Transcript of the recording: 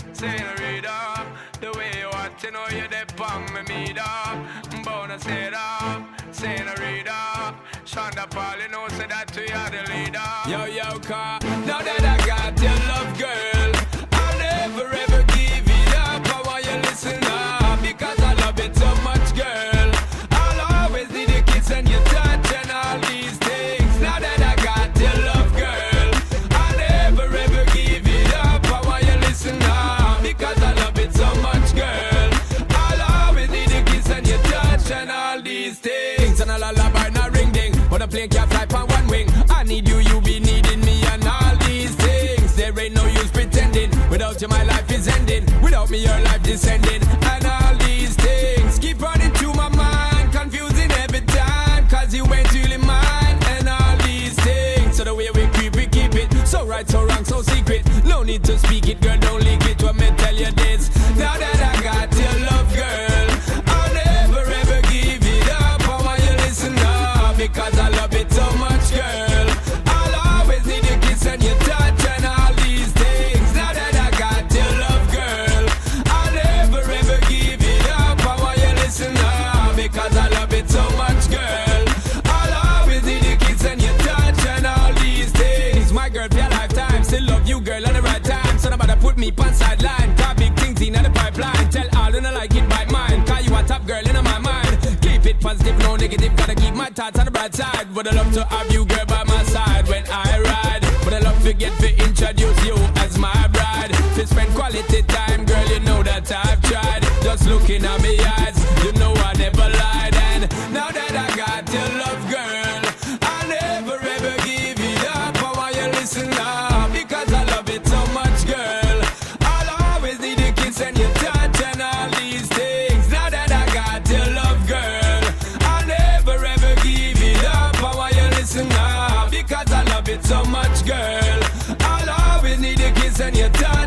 Senorita, the way you want to know you're the palm me meet up. Bona say that, Senorita. Shonda Paul, you know, say that we are the leader. Yo, car. Now that I got your love, girl, I'll never ever give it up. I want you listen up, because I love it so much, girl. I'll always need a kiss and your touch and all these things. Now that I got your love, girl, I'll never ever give it up. I want you listen up, because I love it so much, girl. I'll always need a kiss and your touch and all these things. And a lullaby, no ring ding, but a plane can't fly on one wing. I need you, you be needing me, and all these things. There ain't no use pretending. Without you, my life is ending. Without me, your life descending. And all these things keep running through my mind, confusing every time, cause you ain't really mine. And all these things, so the way we creep, we keep it. So right, so wrong, so secret. No need to speak it, girl, don't leak it. Let me tell you this. Now that I got your love, girl, I'll never ever give it up. I want you listen up, because I love it so much, girl. I'll always need your kiss and your touch and all these things. Now that I got your love, girl, I'll never ever give it up. I want you listen up, because I love it so much, girl. I'll always need your kiss and your touch and all these things. My girl, for your lifetime, still love you, girl, at the right time. So nobody put me on sideline. Got big things in the pipeline. Tell all who don't like it by mine, cause you a top girl in my mind. Keep it positive, no negative. Gotta keep my thoughts on the bright side. Would I love to have you, girl, by my side when I ride. Would I love to get to introduce you as my bride. To spend quality time, girl, you know that I've tried. Just looking at me eyes, you know I never lied. And now that I got your love, girl, I'll never ever give it up. I want you listen up, because I love it so much, girl. I'll always need a kiss and your touch and all these things. Now that I got your love, girl, I'll never ever give it up. I want you listen up, because I love it so much, girl. I'll always need a kiss and your touch